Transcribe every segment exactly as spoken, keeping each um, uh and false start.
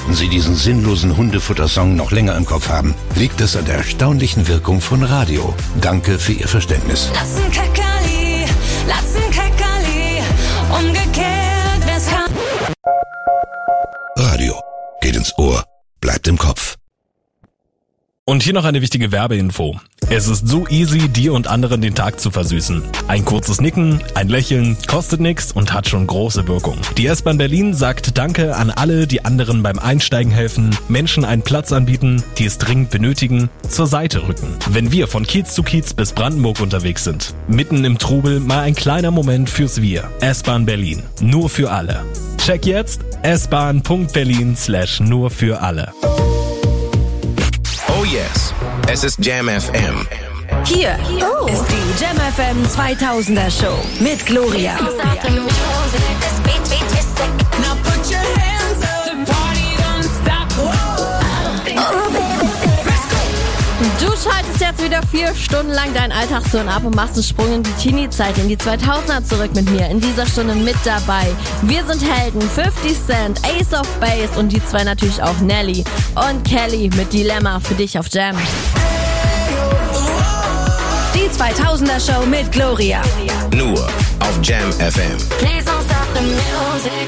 Sollten Sie diesen sinnlosen Hundefuttersong noch länger im Kopf haben, liegt es an der erstaunlichen Wirkung von Radio. Danke für Ihr Verständnis. Lassen Kackerli, lassen Kackerli, umgekehrt, wär's kann. Radio. Geht ins Ohr, bleibt im Kopf. Und hier noch eine wichtige Werbeinfo. Es ist so easy, dir und anderen den Tag zu versüßen. Ein kurzes Nicken, ein Lächeln, kostet nix und hat schon große Wirkung. Die S-Bahn Berlin sagt Danke an alle, die anderen beim Einsteigen helfen, Menschen einen Platz anbieten, die es dringend benötigen, zur Seite rücken. Wenn wir von Kiez zu Kiez bis Brandenburg unterwegs sind, mitten im Trubel mal ein kleiner Moment fürs Wir. S-Bahn Berlin. Nur für alle. Check jetzt s-bahn punkt berlin slash nur für alle. Oh yes, es ist Jam F M. Hier oh. ist die Jam F M zweitausender Show mit Gloria. Du schaltest jetzt wieder vier Stunden lang deinen Alltagshirn ab und machst einen Sprung in die Teenie-Zeit, in die zweitausender zurück mit mir. In dieser Stunde mit dabei. Wir sind Helden, fifty Cent, Ace of Base und die zwei natürlich auch Nelly und Kelly mit Dilemma für dich auf Jam. Die zweitausender Show mit Gloria. Nur auf Jam F M. Please don't stop the music.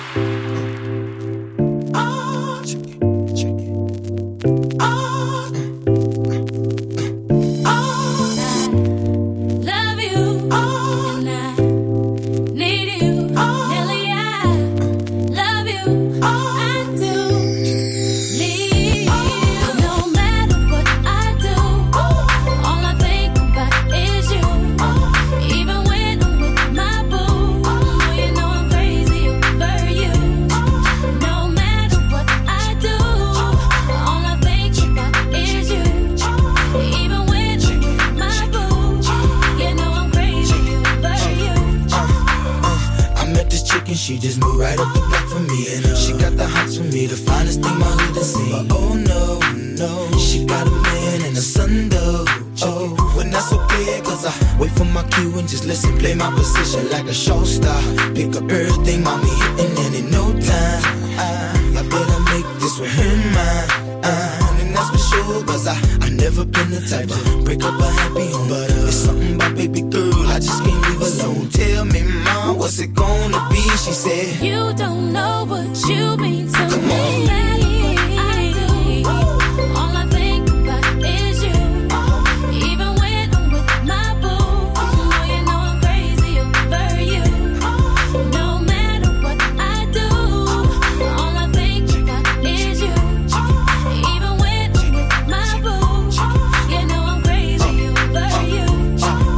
She just moved right up the block for me, and uh, she got the hots for me, the finest thing my hood has seen. But oh no, no, she got a man and a son though. Oh, when that's okay, cause I wait for my cue and just listen, play my position like a show star. Pick up everything, mommy hitting, and in no time, I, I better make this with her mine. Uh, and that's for sure, cause I, I never been the type to break up a happy home. But uh, it's something about baby girl, I just can't leave alone. Tell me, mom, what's it gonna be? She said, you don't know what you mean to Come me. on. I do. All I think about is you. Even when I'm with my boo, oh, you know I'm crazy over you. No matter what I do, all I think about is you. Even when I'm with my boo, you know I'm crazy over you.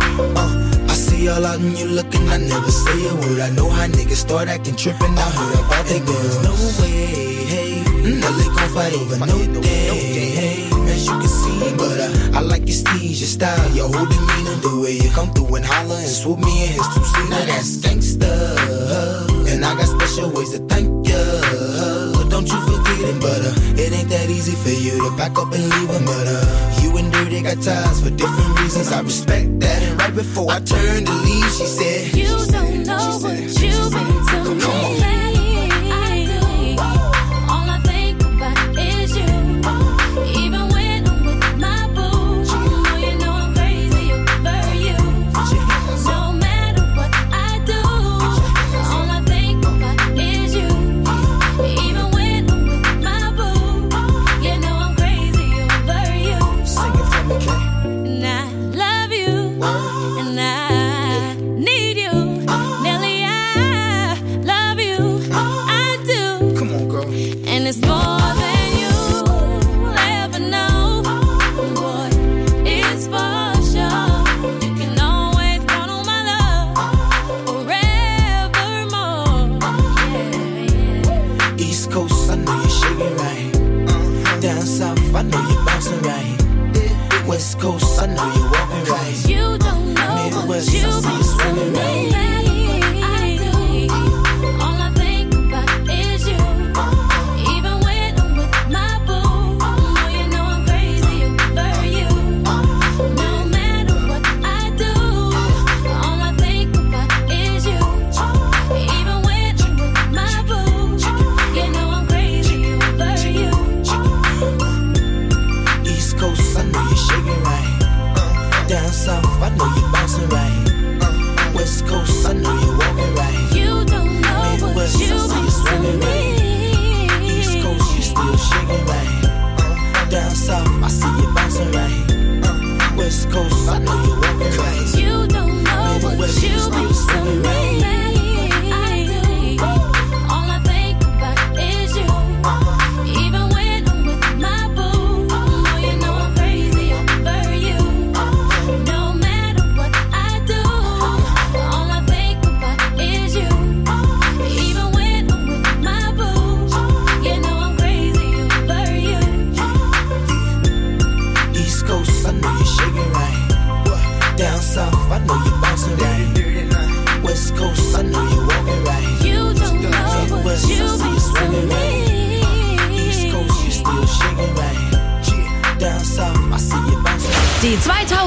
uh, I see all out and you looking, I never say a word. I know how niggas start acting trippin'. I heard about they girls. No way, hey, Nelly gon' fight over no day, hey, as you can see. But uh, I like your steez, your style, your whole demeanor, the way you come through and holler and swoop me in his two seat. Now that's gangsta, and I got special ways to thank ya. Don't you forget it, but uh, it ain't that easy for you to back up and leave him. But uh, you and Dirty got ties for different reasons. I respect that. And right before I turned to leave, she said, you don't know what you mean to me. Come on. I do. All I think about is you. Even when I'm with my boo, oh, you know I'm crazy over you. No matter what I do, all I think about is you. Even when I'm with my boo, you know I'm crazy over you. Sing it for me, Kay. And I love you, and I need you, Nelly. I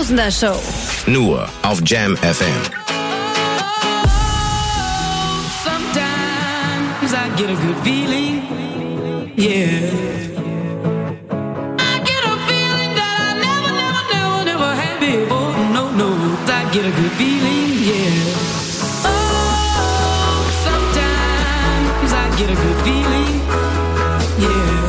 zweitausender Show. Nur auf Jam F M. Sometimes I get a good feeling, yeah. I get a feeling that I never, never, never, never had before. No, no, I get a good feeling, yeah. Oh, sometimes I get a good feeling, yeah.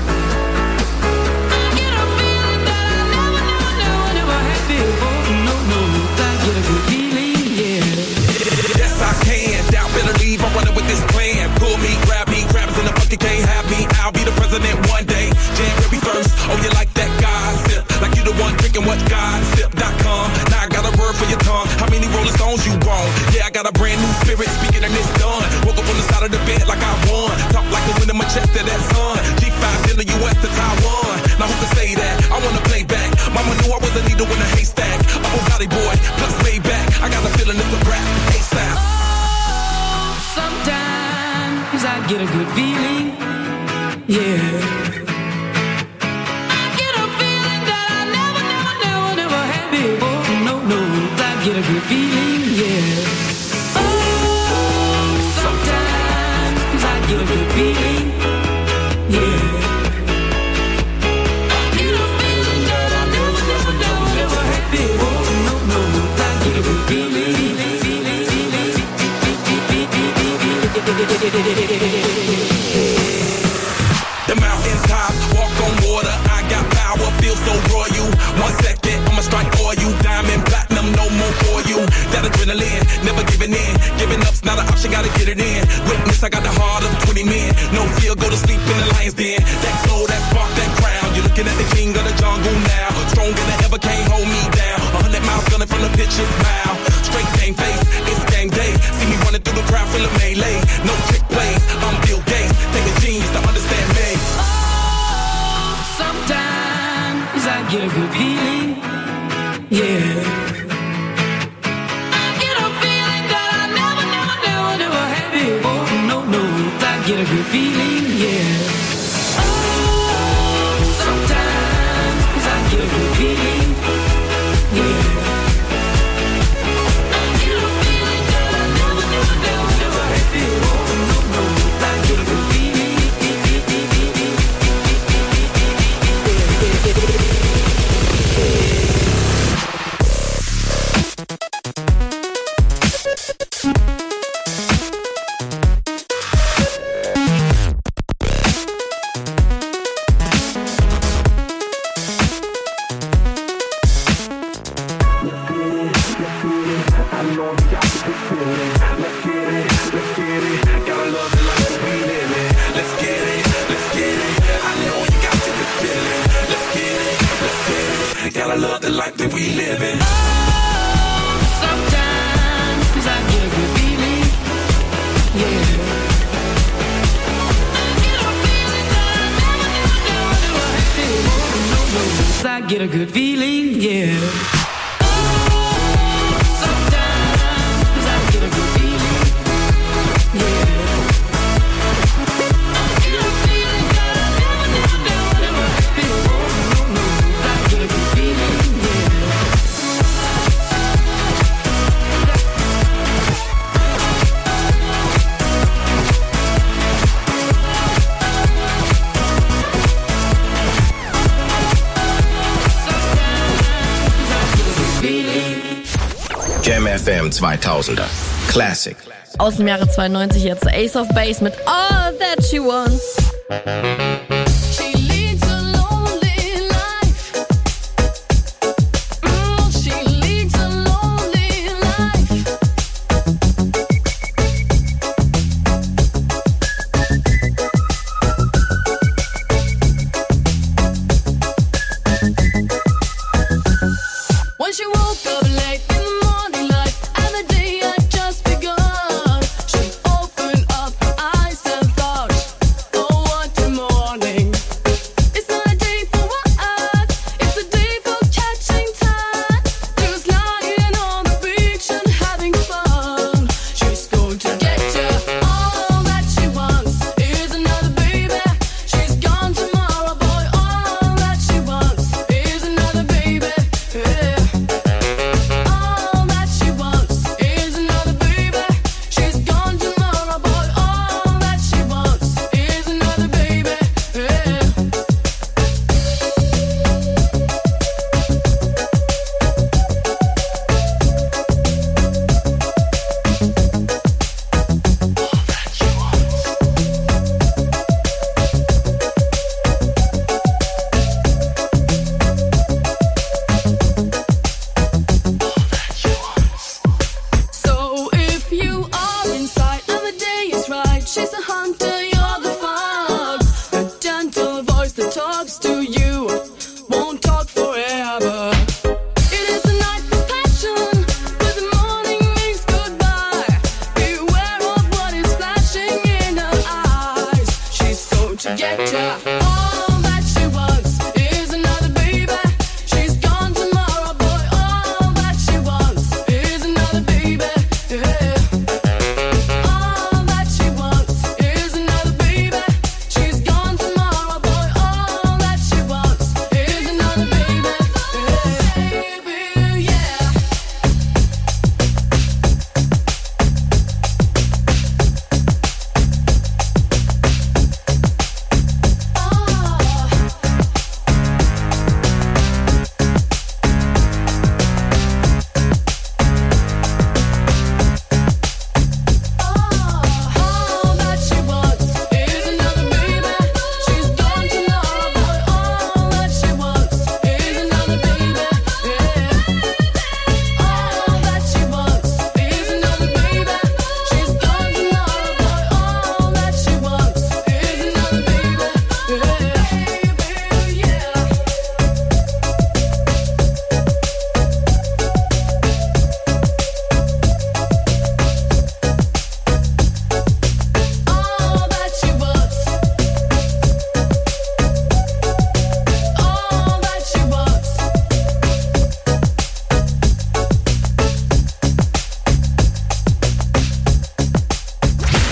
Can't have me, I'll be the president one day. January first, oh you like that gossip? Like you the one drinking what gossip dot com. Now I got a word for your tongue. How many Rolling Stones you want? Yeah, I got a brand new spirit speaking and it's done. Woke up on the side of the bed like I won. Talk like the wind in my chest to that sun. G five in the U S to Taiwan. Now who can say that? I wanna play back. Mama knew I was a needle in a haystack. A Bugatti boy, plus way back. I got a feeling it's a rap. ASAP. Oh, sometimes I get a good feeling, yeah. I get a feeling that I never, never, never, never had before. No, no, I get a good feeling, yeah. Oh, sometimes I get a good feeling, yeah. I get a feeling that I never, never, never, never had before. No, no, I get a good feeling, feeling, feeling, feeling, the mountain top, walk on water. I got power, feel so royal. One second, I'ma strike for you. Diamond, platinum, no more for you. That adrenaline, never giving in. Giving up's not an option, gotta get it in. Witness, I got the heart of twenty men. No fear, go to sleep in the lion's den. That glow, that spark, that crown. You're looking at the king of the jungle now. Stronger than ever, can't hold me down. A hundred miles gunning from the pitcher's mouth. Straight game face, it's game day. See me running through the crowd, feel a melee. No trick plays, I'm Bill Gates. Take a genius to understand me. Oh, sometimes I get a good feeling, yeah. I get a feeling that I never, never, never, never had before. No, no, I get a good feeling, yeah. Oh, sometimes I get a good feeling, yeah. I get a feeling that I never, never, never, never had before. No, no, I get a good feeling. Get a good feeling, yeah. Oh, sometimes I get a good feeling, yeah. I get a feeling that I never, never, never, never had before. No, no, I get a good feeling, yeah. Jam F M zweitausender. Classic. Aus dem Jahre zweiundneunzig jetzt Ace of Base mit All That She Wants. She leads a lonely life. Mm, she leads a lonely life. When she woke up late in the morning light and the day had just begun, she opened up her eyes and thought, oh what a morning.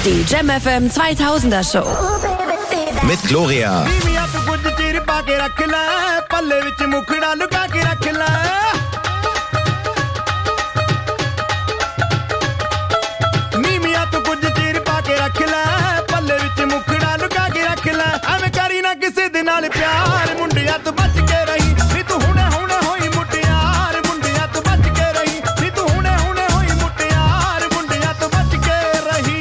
Die Jam F M zweitausender Show. Mit Gloria. ਨੀਵੀਆਂ ਤੂੰ ਕੁਝ ਚਿਰ ਪਾ ਕੇ ਰੱਖ ਲੈ ਪੱਲੇ ਵਿੱਚ ਮੁਖੜਾ ਲੁਕਾ ਕੇ ਰੱਖ ਲੈ ਨੀਵੀਆਂ ਤੂੰ ਕੁਝ ਚਿਰ ਪਾ ਕੇ ਰੱਖ ਲੈ ਪੱਲੇ ਵਿੱਚ ਮੁਖੜਾ ਲੁਕਾ ਕੇ ਰੱਖ ਲੈ ਐਵੇਂ ਕਰੀ ਨਾ ਕਿਸੇ ਦੇ ਨਾਲ ਪਿਆਰ ਮੁੰਡਿਆਂ ਤੋਂ ਬਚ ਕੇ ਰਹੀ ਨੀ ਤੂੰ ਹੁਣੇ ਹੁਣੇ ਹੋਈ ਮੁਟਿਆਰ ਮੁੰਡਿਆਂ ਤੋਂ ਬਚ ਕੇ ਰਹੀ ਨੀ ਤੂੰ ਹੁਣੇ ਹੁਣੇ ਹੋਈ ਮੁਟਿਆਰ ਮੁੰਡਿਆਂ ਤੋਂ ਬਚ ਕੇ ਰਹੀ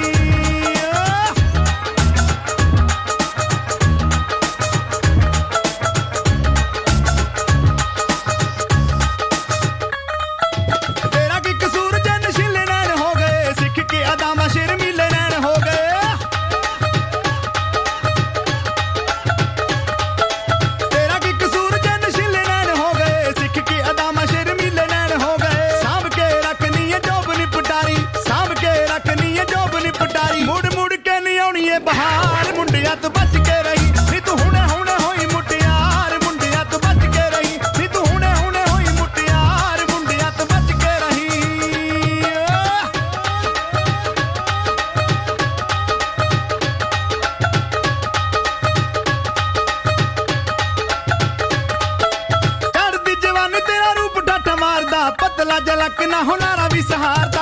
ਤੇਰਾ ਕੀ ਕਸੂਰ ਜੇ ਨਸ਼ੀਲੇ ਨੈਣ ਹੋ ਗਏ ਸਿੱਖ ਕੇ ਅਦਾਮਾ ਸ਼ਰਮੀਲੇ ਨੈਣ ਹੋ ਗਏ ਤੇਰਾ ਕੀ ਕਸੂਰ ਜੇ ਨਸ਼ੀਲੇ ਨੈਣ ਹੋ ਗਏ ਸਿੱਖ ਕੇ ਅਦਾਮਾ ਸ਼ਰਮੀਲੇ ਨੈਣ ਹੋ ਗਏ ਸਾਂਭ ਕੇ ਰੱਖਣੀ ਏ ਜੋਬ ਨੀ ਪਟਾਰੀ ਸਾਂਭ ਕੇ ਰੱਖਣੀ ਏ ਜੋਬ ਨੀ ਪਟਾਰੀ ਮੁੜ ਮੁੜ ਕੇ ਨੀ ਆਉਣੀ ਏ ਬਹਾਰ ਮੁੰਡਿਆਂ ਤੋਂ ਬਚ ਕੇ ਰਹੀ ਨੀ ਤੂੰ ਹੁਣੇ ਹੁਣੇ ਹੋਈ ਮੁਟਿਆਰ ਮੁੰਡਿਆਂ ਤੋਂ ਬਚ ਕੇ ਰਹੀ ਨੀ ਤੂੰ ਹੁਣੇ ਹੁਣੇ ਹੋਈ ਮੁਟਿਆਰ ਮੁੰਡਿਆਂ ਤੋਂ ਬਚ ਕੇ ਰਹੀ ਚੜ੍ਹਦੀ ਜਵਾਨੀ ਤੇਰਾ ਰੂਪ ਠੱਠ ਮਾਰਦਾ ਪਤਲਾ ਜਲਕ ਨਾ ਹੁਨਾਰਾ ਵੀ ਸਹਾਰਦਾ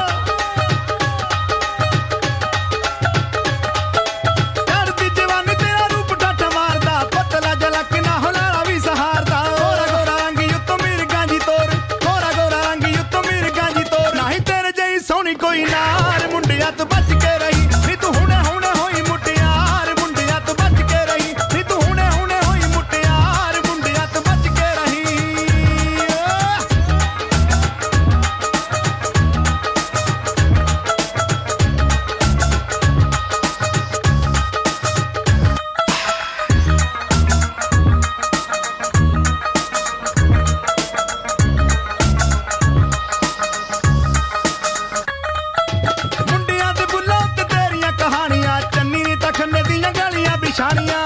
ਚੜ੍ਹਦੀ ਜਵਾਨੀ ਤੇਰਾ ਰੂਪ ਠੱਠ ਮਾਰਦਾ ਪਤਲਾ ਜਲਕ ਨਾ ਹੁਨਾਰਾ ਵੀ ਸਹਾਰਦਾ ਗੋਰਾ ਗੋਰਾ ਰੰਗੀ ਉੱਤੋਂ ਮਿਰਗਾਂ ਜੀ ਤੋਰ ਗੋਰਾ ਗੋਰਾ ਰੰਗੀ ਉੱਤੋਂ ਮਿਰਗਾਂ ਜੀ ਤੋਰ ਨਹੀਂ ਤੇਰੇ ਜਿਹੀ ਸੋਹਣੀ ਕੋਈ ਨਾਰ ਮੁੰਡਿਆਂ ਤੋਂ ਬਚ ਕੇ ਰਹੀ ਨੀ ਤੂੰ ਹੁਣੇ ਹੁਣੇ ਹੋਈ ਮੁਟਿਆਰ ਮੁੰਡਿਆਂ ਤੋਂ ਬਚ ਕੇ ਰਹੀ ਨੀ ਤੂੰ ਹੁਣੇ ਹੁਣੇ ਹੋਈ ਮੁਟਿਆਰ ਮੁੰਡਿਆਂ ਤੋਂ ਬਚ ਕੇ ਰਹੀ ਮੁੰਡਿਆਂ ਦੇ ਬੁੱਲਾਂ ਤੇ ਤੇਰੀਆਂ ਕਹਾਣੀਆਂ ਚੰਨੀ ਨੀ ਤਾਂ ਖੰਨੇ ਦੀਆਂ ਗਲੀਆਂ ਬਿਛਾਣੀਆਂ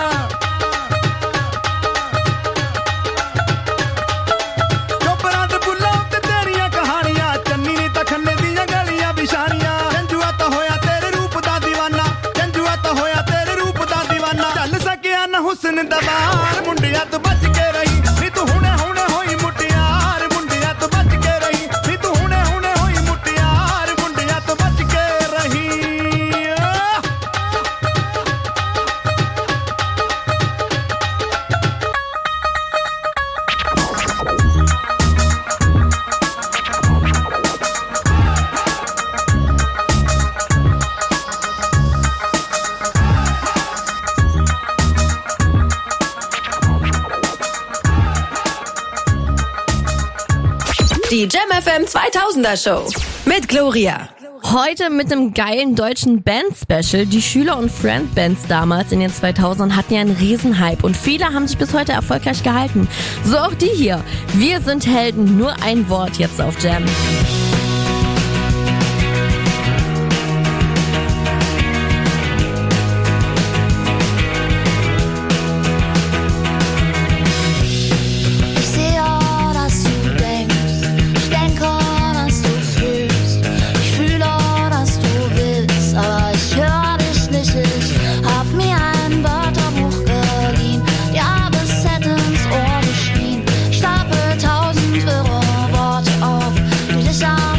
ਚੋਬਰਾਂ ਦੇ ਬੁੱਲਾਂ ਤੇ ਤੇਰੀਆਂ ਕਹਾਣੀਆਂ ਚੰਨੀ ਨੀ ਤਾਂ ਖੰਨੇ ਦੀਆਂ ਗਲੀਆਂ ਬਿਛਾਣੀਆਂ ਜੰਜੂਆ ਤਾਂ ਹੋਇਆ ਤੇਰੇ ਰੂਪ ਦਾ دیਵਾਨਾ ਜੰਜੂਆ ਤਾਂ ਹੋਇਆ ਤੇਰੇ ਰੂਪ ਦਾ دیਵਾਨਾ ਚੱਲ ਸਕਿਆ ਨਾ ਹੁਸਨ ਦਾ ਬਾਰ ਮੁੰਡਿਆਂ ਤੋਂ ਬਚ ਕੇ ਰਹੀ ਨੀ ਤੂੰ ਹੁਣੇ ਹੁਣੇ ਹੋਈ ਮੁਟਿਆਰ ਮੁੰਡਿਆਂ ਤੋਂ ਬਚ ਕੇ ਰਹੀ ਨੀ ਤੂੰ ਹੁਣੇ ਹੁਣੇ ਹੋਈ ਮੁਟਿਆਰ ਮੁੰਡਿਆਂ ਤੋਂ ਬਚ ਕੇ ਰਹੀ Die Jam F M zweitausender Show. Mit Gloria. Heute mit einem geilen deutschen Band-Special. Die Schüler- und Friend-Bands damals in den zweitausendern hatten ja einen Riesenhype und viele haben sich bis heute erfolgreich gehalten. So auch die hier. Wir sind Helden, nur ein Wort jetzt auf Jam. Ich sehe, dass du denkst. Ich denke, dass du fühlst. Ich fühle, dass du willst. Aber ich höre dich nicht. Ich hab mir ein Wörterbuch geliehen. Die A bis Z ins Ohr geschrien. Ich stapel tausend wirre Worte auf, die dich an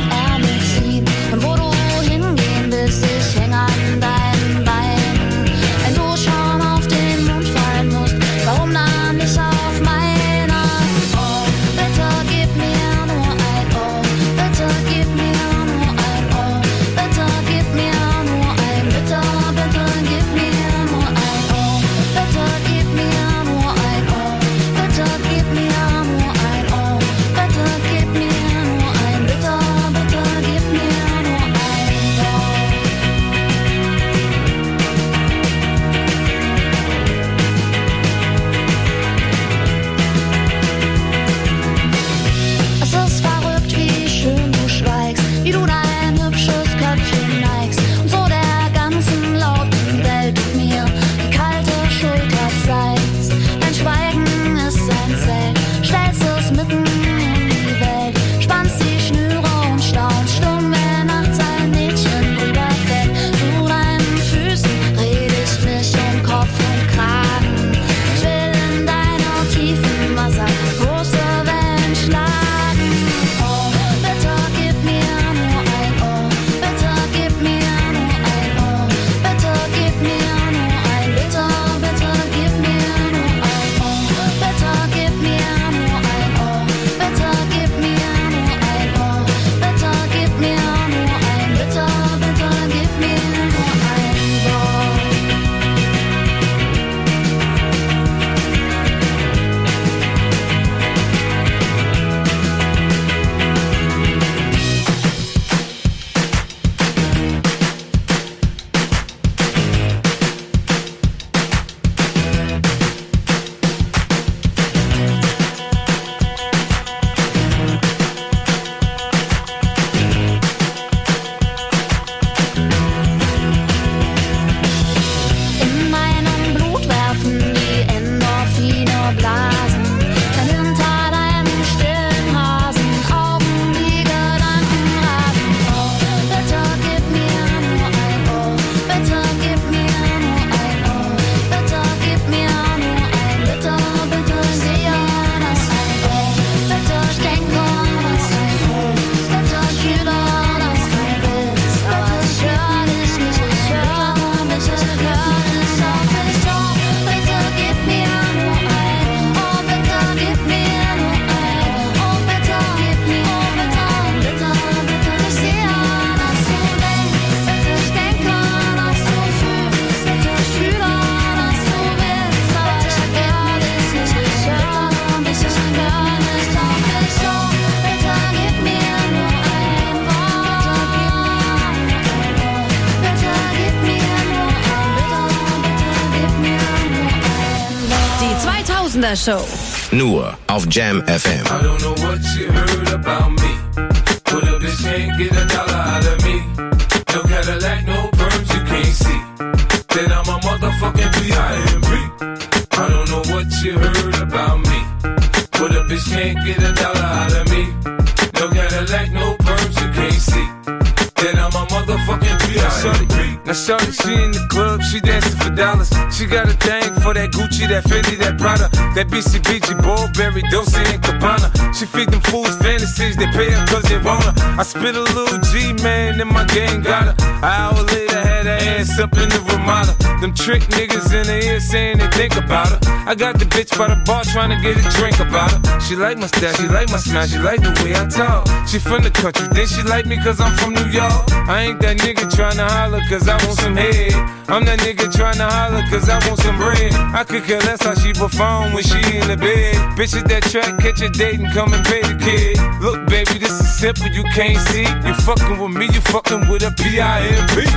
zweitausender Show. Nur auf Jam F M. I don't know what you heard about me, but a bitch can't get a dollar out of me. No Cadillac, no perms you can't see. Then I'm a motherfucking P I M P. I don't know what you heard about me, but a bitch can't get a dollar out of me. No Cadillac, no perms you can't see. Then I'm a motherfucking P I M P. Now shorty, she in the club, she dancing for dollars. She got a thing for that Gucci, that Fendi, that Prada, that B C B G, Burberry, Dolce and Gabbana. She feed them fools fantasies, they pay her cause they want her. I spit a little G, man, and my gang got her. An hour later, had her ass up in the Ramada. Them trick niggas in the ear saying they think about her. I got the bitch by the bar trying to get a drink about her. She like my style, she like my smile, she like the way I talk. She from the country, then she like me cause I'm from New York. I ain't that nigga tryna holler cause I want some head. I'm that nigga tryna holler cause I want some bread. I could care less how she perform when she in the bed. Bitch at that track, catch a date and come and pay the kid. Look baby, this is simple, you can't see. You fucking with me, you fucking with a P I M P.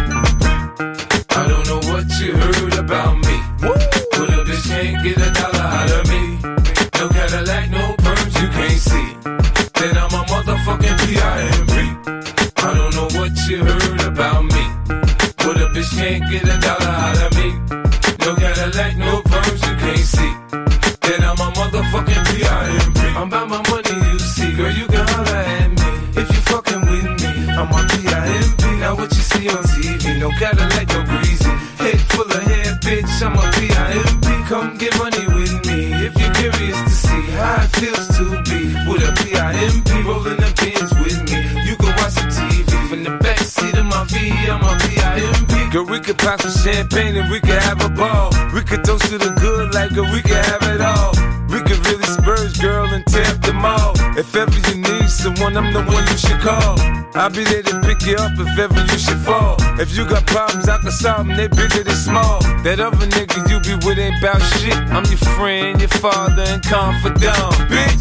I don't know what you heard about me, but a bitch can't get a dollar out of me. No Cadillac, no perms you can't see. Then I'm a motherfucking P I M P. I don't know what you heard about me, but a bitch can't get a dollar out of me. No Cadillac, no perms you can't see. Then I'm a motherfucking P I M P. I'm about my money, you see, girl, you can holler at me if you fucking with me. I'm a P I M P. Now what you see on T V, no Cadillac, no greasy. Head full of hair, bitch, I'm a P I M P. Come get money with me if you're curious to see how it feels to be with a P I M P. Rolling the pins with me, you can watch some T V from the backseat of my V, I'm a P I M P. Girl, we could pop some champagne and we could have a ball. We could toast to the good like girl, we could have it all. We could really spurge, girl, and tear up the mall. If ever you need someone, I'm the one you should call. I'll be there to pick you up if ever you should fall. If you got problems, I can solve them, they bigger than small. That other nigga you be with ain't bout shit. I'm your friend, your father, and confidant, bitch.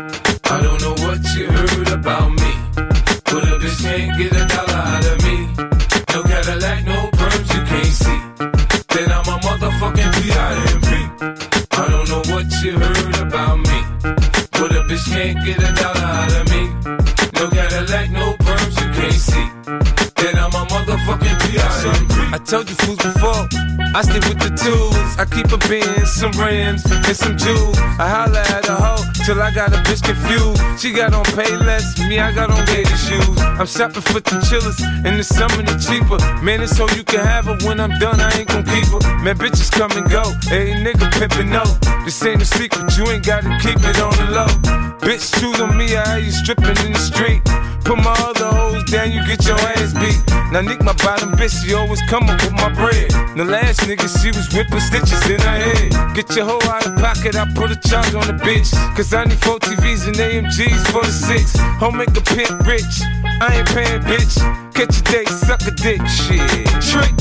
I don't know what you heard about me, but a bitch can't get a dollar out of me. No Cadillac, no perms you can't see. Then I'm a motherfucking P I M P. I don't know what you heard about me, but a bitch can't get a dollar out of me. No Cadillac, no perms you can't see. Then I'm a motherfucking P I M P. I told you fools before, I stick with the tools. I keep a Benz, some rims, and some jewels. I holla at a hoe till I got a bitch confused. She got on Payless, me I got on gator shoes. I'm shopping for the chillers, and the summer the cheaper. Man, it's so you can have her. When I'm done, I ain't gon' keep her. Man, bitches come and go. Hey, nigga pimpin' no. This ain't a secret, you ain't gotta keep it on the low. Bitch, choose on me, I hear you stripping in the street. Put my other hoes down, you get your ass beat. Now Nick, my bottom bitch, she always come up with my bread. The last nigga, she was whipping stitches in her head. Get your hoe out of pocket, I put a charge on the bitch. Cause I need four T Vs and A M Gs for the six. Home make a pimp rich, I ain't paying bitch. Catch a date, suck a dick, shit. Trick.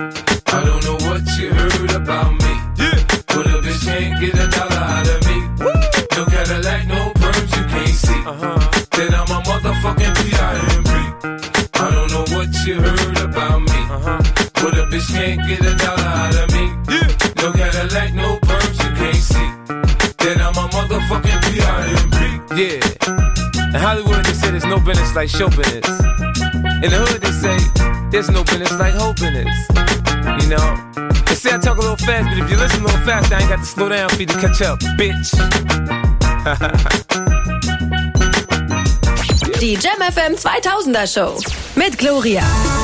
I don't know what you heard about me, Yeah. but a bitch can't get a dollar out of me. Woo. No Cadillac, no perms you can't see. Uh-huh. Then I'm a motherfucking P I M P. I don't know what you heard about me, Uh-huh. but a bitch can't get a dollar out of me. Yeah. No Cadillac, no perms you can't see. Then I'm a motherfucking P I M P. Yeah. In Hollywood, they say there's no business like show business. In the hood, they say there's no business like hoe business. You know? They say I talk a little fast, but if you listen a little fast, I ain't got to slow down for you to catch up, bitch. Die Jam F M zweitausender Show mit Gloria.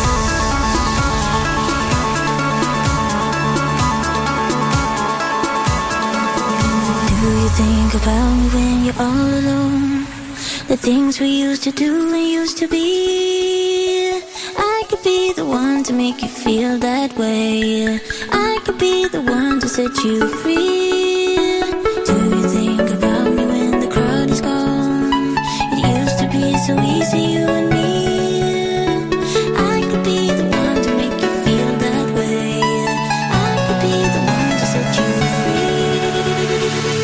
Do you think about me when you're all alone? The things we used to do and used to be. I could be the one to make you feel that way. I could be the one to set you free. Do you think about me when the crowd is gone? It used to be so easy, you and me. I could be the one to make you feel that way. I could be the one to set you free.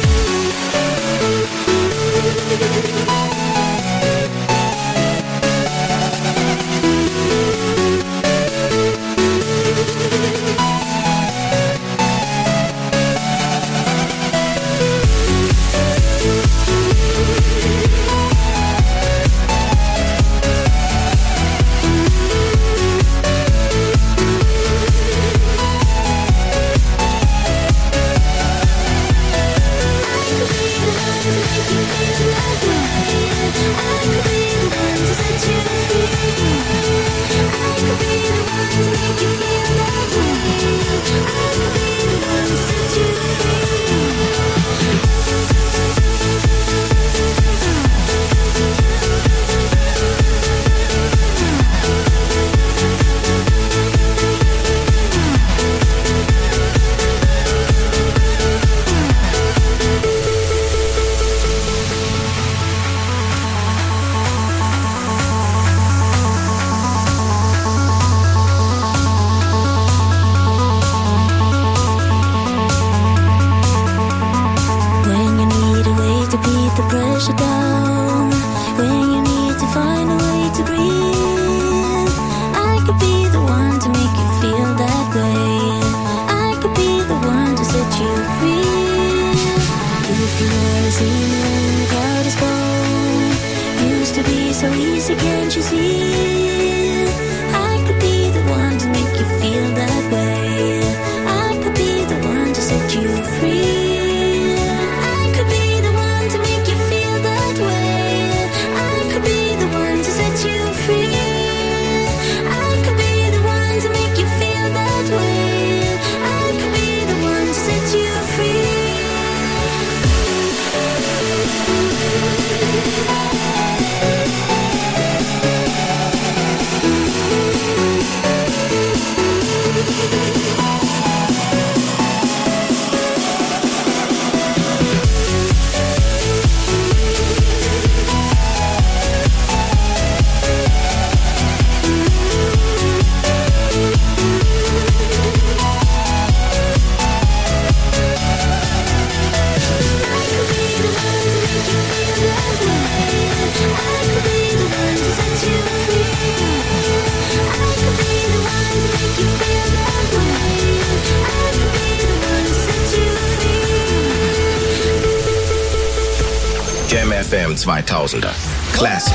F M zweitausender. Classic.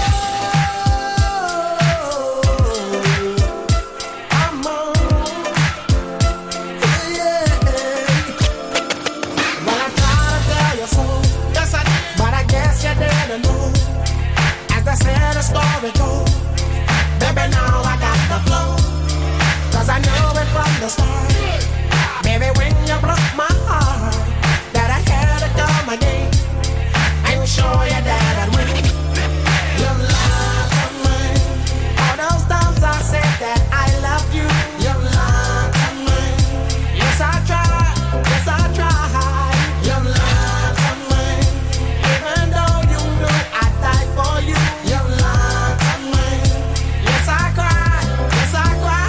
Story goes. Baby, now I got the flow. Cause I knew it from the start. Baby, when you broke my heart, that I had to come again and show you that I'd win. You lied to me. All those times I said that I loved you. You lied to me. Yes, I tried. Yes, I tried. You lied to me. Even though you knew I'd die for you. You lied to me. Yes, I cried. Yes, I cried.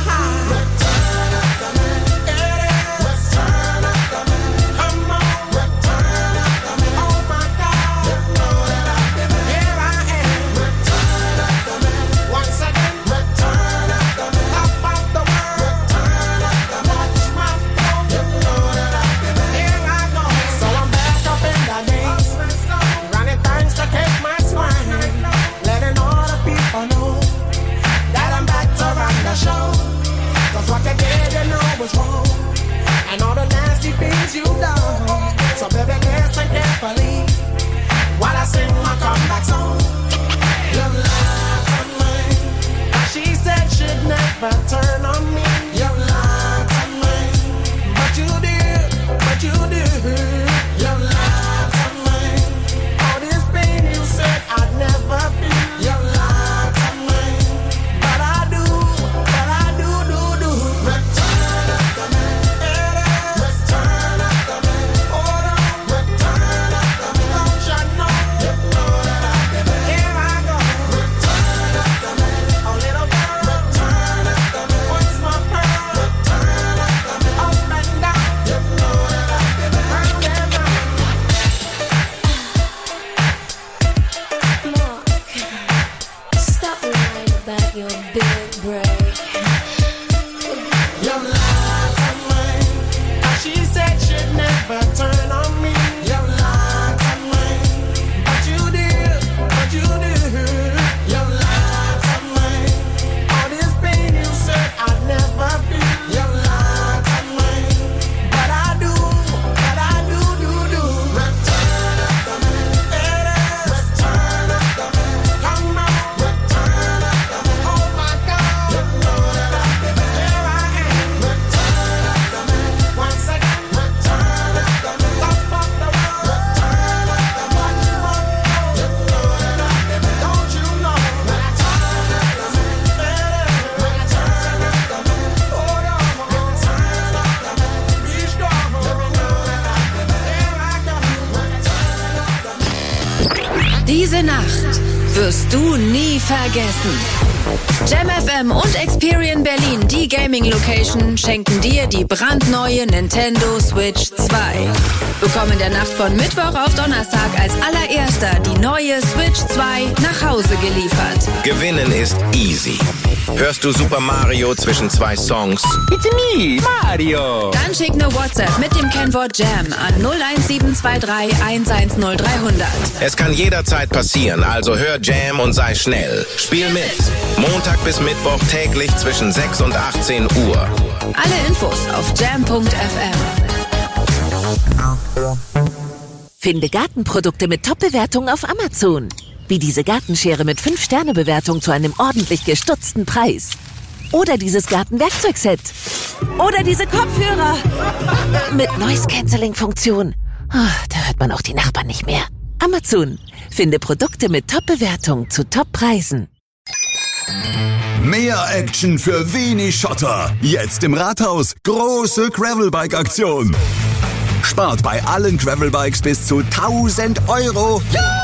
Return of the man. It is. Return of the man. Come on. Return of the man. Oh my God. You know that I've been there. Here I am. Return of the man. Once again. Return of the man. Top of the world. Return of the man. Watch my flow. You know that I've been there. Here I go. So I'm back up in the days. Running things to catch my swine. Letting all the people know that I'm back to run the show. Cause what you did, you know was wrong. And all the nasty things you done. So baby, listen carefully while I sing my comeback song. You lied to me. She said she'd never turn on me. You lied to me. But you did, but you did. You lied to me. All this pain you said I'd never feel. You lied to me. But I do, but I do, do, do. Return of the man. It is. Return of the man. Hold on. Return of the man. Don't you know? You know that I've been there. Here I go. Return of the man. A little girl. Return of the man. What's my pearl? Return of the man. Up and down. You know that I've been there. Round and round. Look, stop lying about your big break. You lied to me. She said she'd never turn on me. You lied to me. But you did, but you did. You lied to me. All this pain you said I'd never feel. You lied to me. But I do, but I do, do, do. Return of the man. It is. Return of the man. Come on. Return of the man. Oh my God. You know that I've been there. Here I am. Return of the man. Once again. Return of the man. Top of the world. Return of the man. Watch my flow. You know that I've been there. Don't you know? Return of the man. It is. Return of the man. Hold on. Return of the man. Be strong. You know that I've been there. Here I go. Return of the man. Diese Nacht wirst du nie vergessen. Jam F M und Experian Berlin, die Gaming-Location, schenken dir die brandneue Nintendo Switch zwei. Bekomm in der Nacht von Mittwoch auf Donnerstag als allererster die neue Switch zwei nach Hause geliefert. Gewinnen ist easy. Hörst du Super Mario zwischen zwei Songs? It's me, Mario. Dann schick eine WhatsApp mit dem Kennwort Jam an null eins sieben zwei drei eins eins null drei null null. Es kann jederzeit passieren, also hör Jam und sei schnell. Spiel mit. Montag bis Mittwoch täglich zwischen sechs und achtzehn Uhr. Alle Infos auf jam punkt f m. Finde Gartenprodukte mit Top-Bewertungen auf Amazon. Wie diese Gartenschere mit fünf Sterne Bewertung zu einem ordentlich gestutzten Preis. Oder dieses Gartenwerkzeugset. Oder diese Kopfhörer. Mit Noise-Canceling-Funktion. Oh, da hört man auch die Nachbarn nicht mehr. Amazon. Finde Produkte mit Top-Bewertung zu Top-Preisen. Mehr Action für wenig Schotter. Jetzt im Rathaus. Große Gravelbike-Aktion. Spart bei allen Gravelbikes bis zu tausend Euro.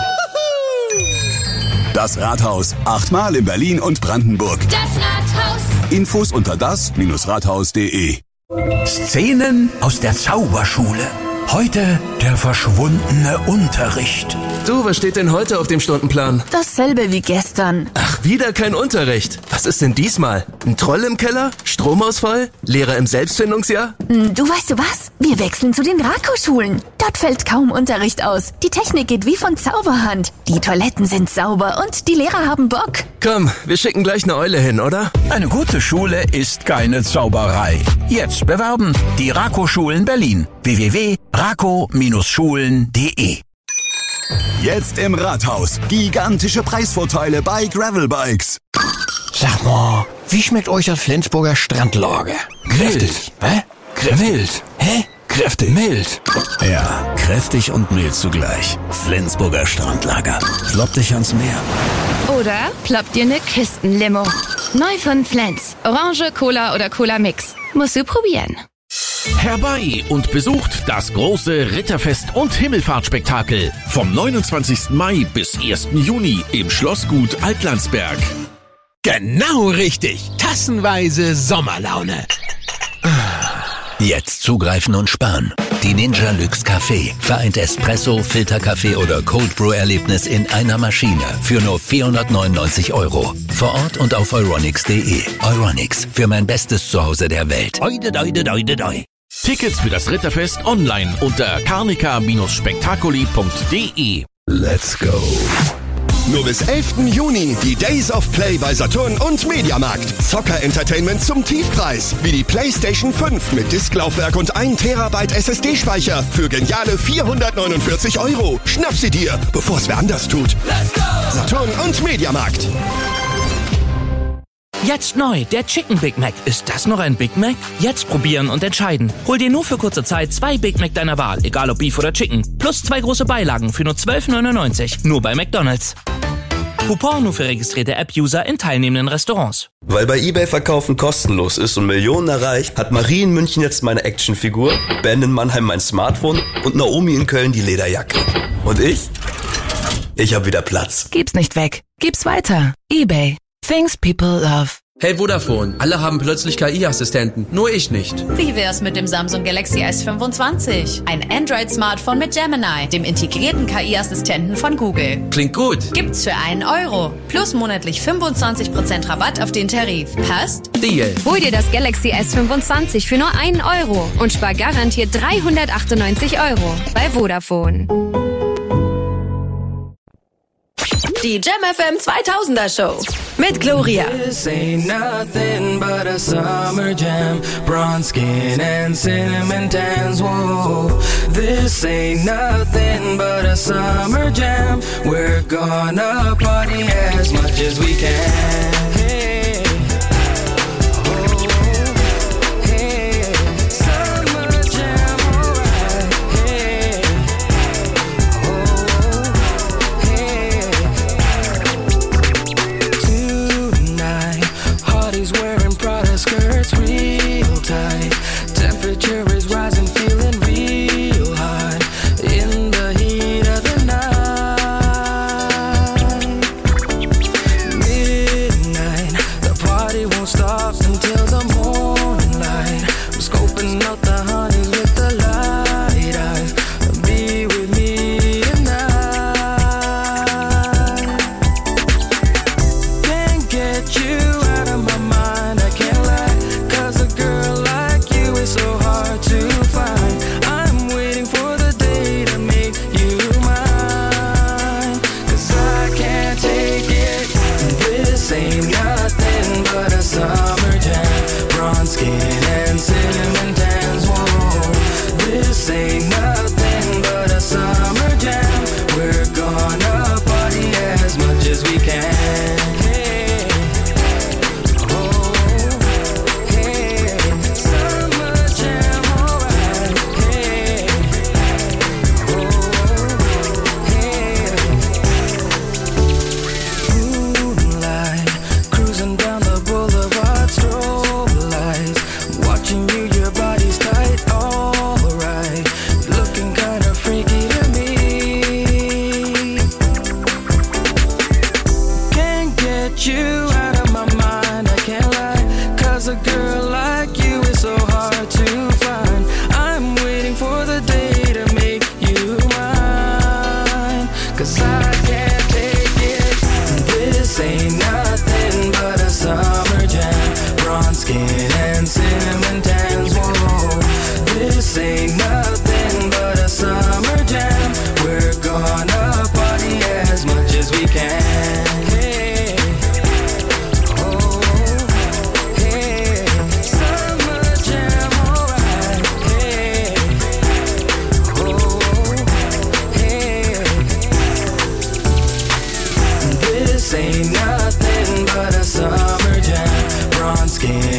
Das Rathaus. Achtmal in Berlin und Brandenburg. Das Rathaus. Infos unter das Rathaus punkt de. Szenen aus der Zauberschule. Heute der verschwundene Unterricht. Du, was steht denn heute auf dem Stundenplan? Dasselbe wie gestern. Ach, wieder kein Unterricht. Was ist denn diesmal? Ein Troll im Keller? Stromausfall? Lehrer im Selbstfindungsjahr? Du, weißt du was? Wir wechseln zu den Rako-Schulen. Dort fällt kaum Unterricht aus. Die Technik geht wie von Zauberhand. Die Toiletten sind sauber und die Lehrer haben Bock. Komm, wir schicken gleich eine Eule hin, oder? Eine gute Schule ist keine Zauberei. Jetzt bewerben. Die Rako-Schulen Berlin. w w w punkt rako Schulen punkt de. Jetzt im Rathaus. Gigantische Preisvorteile bei Gravelbikes. Sag mal, wie schmeckt euch das Flensburger Strandlager? Kräftig. Hä? Wild. Hä? Kräftig. Mild. Ja, kräftig und mild zugleich. Flensburger Strandlager. Klopp dich ans Meer. Oder ploppt dir ne Kistenlimo. Neu von Flens. Orange, Cola oder Cola Mix. Musst du probieren. Herbei und besucht das große Ritterfest und Himmelfahrtspektakel vom neunundzwanzigsten Mai bis ersten Juni im Schlossgut Altlandsberg. Genau richtig. Tassenweise Sommerlaune. Jetzt zugreifen und sparen. Die Ninja Luxe Café vereint Espresso, Filterkaffee oder Cold Brew Erlebnis in einer Maschine für nur vierhundertneunundneunzig Euro. Vor Ort und auf euronics punkt de. Euronics, für mein bestes Zuhause der Welt. Oide, oide, oide, oide. Tickets für das Ritterfest online unter carnica spektakuli punkt de. Let's go. Nur bis elften Juni die Days of Play bei Saturn und Mediamarkt. Zocker-Entertainment zum Tiefpreis. Wie die PlayStation fünf mit Disklaufwerk und ein Terabyte S S D-Speicher für geniale vierhundertneunundvierzig Euro. Schnapp sie dir, bevor es wer anders tut. Let's go! Saturn und Mediamarkt. Jetzt neu, der Chicken Big Mac. Ist das noch ein Big Mac? Jetzt probieren und entscheiden. Hol dir nur für kurze Zeit zwei Big Mac deiner Wahl, egal ob Beef oder Chicken. Plus zwei große Beilagen für nur zwölf neunundneunzig. Nur bei McDonald's. Coupon nur für registrierte App-User in teilnehmenden Restaurants. Weil bei eBay Verkaufen kostenlos ist und Millionen erreicht, hat Marie in München jetzt meine Actionfigur, Ben in Mannheim mein Smartphone und Naomi in Köln die Lederjacke. Und ich? Ich hab wieder Platz. Gib's nicht weg. Gib's weiter. eBay. Things people love. Hey Vodafone, alle haben plötzlich K I-Assistenten, nur ich nicht. Wie wär's mit dem Samsung Galaxy S fünfundzwanzig? Ein Android-Smartphone mit Gemini, dem integrierten K I-Assistenten von Google. Klingt gut. Gibt's für einen Euro. Plus monatlich fünfundzwanzig Prozent Rabatt auf den Tarif. Passt? Deal. Hol dir das Galaxy S fünfundzwanzig für nur einen Euro und spar garantiert dreihundertachtundneunzig Euro bei Vodafone. Die Jam F M zweitausender Show mit Gloria. This ain't nothing but a summer jam. Bronze skin and cinnamon tans. Whoa, this ain't nothing but a summer jam. We're gonna party as much as we can. Hey, oh, hey, summer jam, alright. Hey, oh, hey. Tonight, Hardy's wearing Prada skirts real tight. Temperature is rising, feeling real hot in the heat of the night. Midnight, the party won't stop until the morning light. I'm scoping out the honeys with the light eyes. Be with me tonight. Can't get you out of my mind, I can't lie. Cause a girl like you is so hard to find. I'm waiting for the day to make you mine. Cause I can't take it. This ain't nothing but a summer jam. Bronze skin and cinnamon tans. Whoa, this ain't nothing but a summer jam. We're gonna party as much as we can. Hey, oh, hey, summer jam, alright. Hey, oh, hey. Moonlight, cruising down the boulevard, strobe lights. Watching you, your body's tight, alright. Looking kinda freaky to me. Can't get you out of my mind, I can't lie. Cause a girl like you is so hard to find. I'm waiting for the day to make you mine. Cause I can't take it. This ain't nothing but a summer jam. Bronze skin and cinnamon tans. Whoa, this ain't nothing but a summer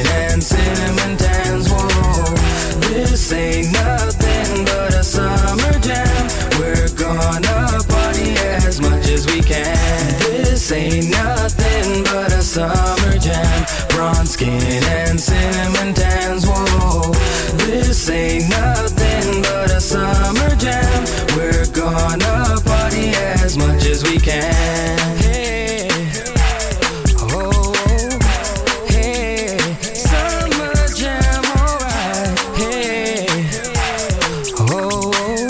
skin and cinnamon tans. Whoa, this ain't nothing but a summer jam. We're gonna party as much as we can. This ain't nothing but a summer jam. Bronze skin and cinnamon tans. Whoa, this ain't nothing but a summer jam. We're gonna party as much as we can. Hey, oh, hey, summer jam, alright. Hey, oh,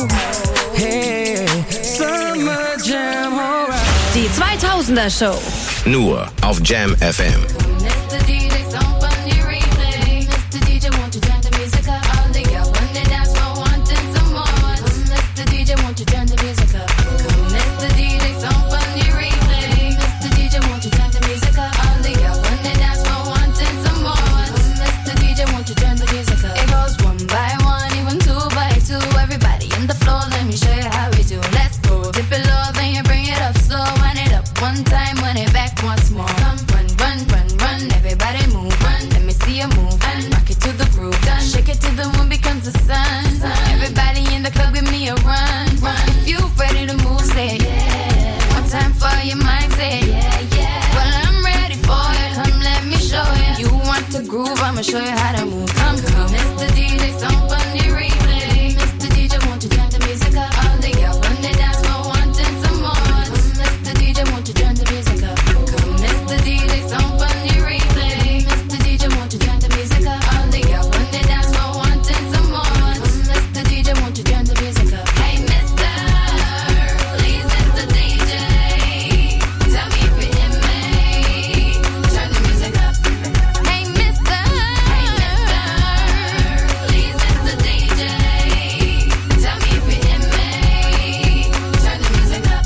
hey, summer jam, alright. Die zweitausender Show. Nur auf Jam F M. Mister D J, somebody replay. Mister D J, won't you turn the music up? All the girls on the dance floor wanting some more. Mister D J, won't you turn the music up? Mister D J, somebody replay. Mister D J, won't you turn the music up? All the girls on the dance floor wanting some more. Mister D J, won't you turn the music up? It goes one by one, even two by two. Everybody in the floor, let me show you how we do. Let's go. Dip it low, then you bring it up slow. Wind it up one time, wind it back once more. Come, run, run, run, run. Everybody move, run. Let me see you move. And rock it to the groove. Done. Shake it till the moon becomes the sun. Everybody in the club, give me a run, run. If you ready to move, say yeah. One time for your mind, say yeah, yeah. Well, I'm ready for it. Come, let me show you. You want to groove? I'ma show you how to move. Come, come, Mister D J, somebody replay. Mister D J, won't you turn the music up? All the girls on the dance floor wanting some more. Mister D J, won't you turn the music up? Come, Mister D J, somebody replay. Mister D J, won't you turn the music up? All the girls on the dance floor wanting some more. Mister D J, won't you turn the music up? Hey, Mister, please, Mister D J, tell me if you hear me. Turn the music up. Hey, Mister, hey, Mister, please, Mister D J, tell me if you hear me. Turn the music up.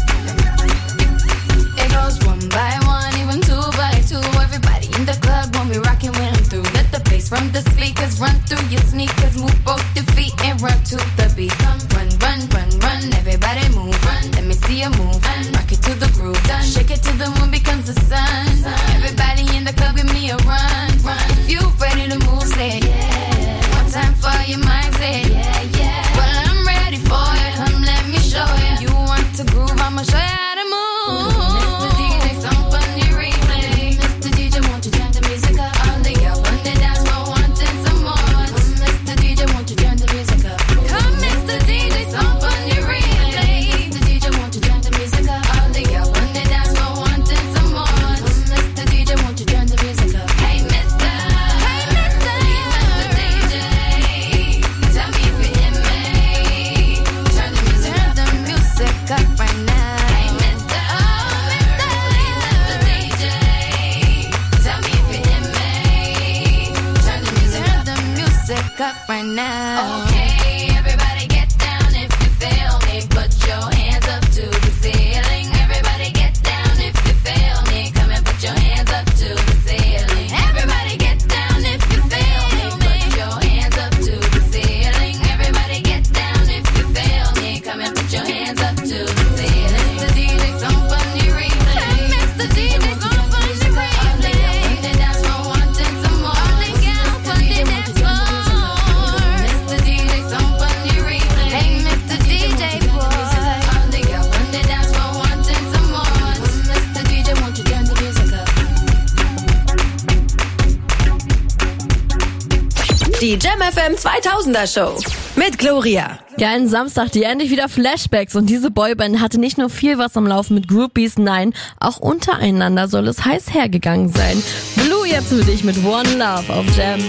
It goes one by one, even two by two. Everybody in the club when we rockin' when I'm through. Let the bass from the speakers run through your sneakers. Move both your feet and run to the beat. Come, run, run, run, run. Everybody move, run. Let me see you move. And rock it to the groove. Done. Shake it till the moon becomes the sun. Everybody in the club, give me a run, run. If you ready to move, say yeah. One time for your mind, say yeah, yeah. Well, I'm ready for it. Come, let me show you. You want to groove? I'ma show you how to move. Mister D J, somebody replay. Mister D J, won't you turn the music up? All the girls on the dance floor wanting some more. Mister D J, won't you turn the music up? Come, Mister D J, somebody replay. Mister D J, won't you turn the music up? All the girls on the dance floor wanting some more. Mister D J, won't you turn the music up? Hey, Mister, hey, Mister, Mister D J, tell me if you hear me. Turn the music up, the music up right now. Hey, Mister, oh, Mister, Mister D J, tell me if you hear me. Turn the music up, the music up right now. Okay, everybody get down if you feel me. Put your hands up to the ceiling. Everybody get down if you feel me. Come and put your hands up to the ceiling. Everybody get down if you feel me. Put your hands up to the ceiling. Everybody get down if you feel me. Come and put your hands up to the ceiling. Mister D J, somebody replay. Mister D J, somebody replay. On the dance floor wanting some more. All the girls on the dance floor. Mister D J, somebody replay. Hey, Mister D J, boy. All the girls on the dance floor wanting some more. Mister D J, won't you turn the music up? Die Jam F M zweitausender Show mit Gloria. Geilen Samstag, die endlich wieder Flashbacks und diese Boyband hatte nicht nur viel was am Laufen mit Groupies, nein, auch untereinander soll es heiß hergegangen sein. Blue jetzt für dich mit One Love auf Jam.